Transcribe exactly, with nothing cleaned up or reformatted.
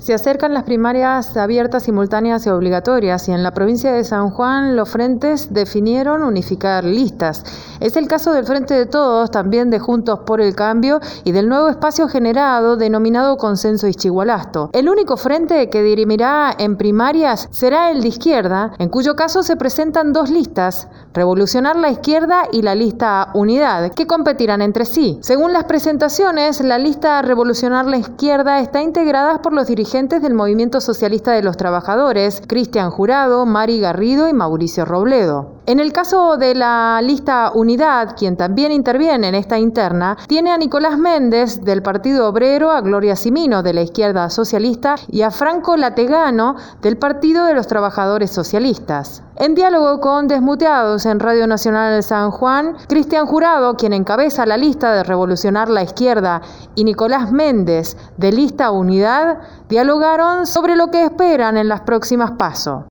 Se acercan las primarias abiertas, simultáneas y obligatorias, y en la provincia de San Juan los frentes definieron unificar listas. Es el caso del Frente de Todos, también de Juntos por el Cambio y del nuevo espacio generado denominado Consenso Ischigualasto. El único frente que dirimirá en primarias será el de izquierda, en cuyo caso se presentan dos listas, Revolucionar la Izquierda y la lista Unidad, que competirán entre sí. Según las presentaciones, la lista Revolucionar la Izquierda está integrada por los dirigentes del Movimiento Socialista de los Trabajadores, Cristian Jurado, Mari Garrido y Mauricio Robledo. En el caso de la lista Unidad, quien también interviene en esta interna, tiene a Nicolás Méndez del Partido Obrero, a Gloria Cimino de la Izquierda Socialista y a Franco Lategano del Partido de los Trabajadores Socialistas. En diálogo con Desmuteados en Radio Nacional de San Juan, Cristian Jurado, quien encabeza la lista de Revolucionar la Izquierda, y Nicolás Méndez de lista Unidad, dialogaron sobre lo que esperan en las próximas PASO.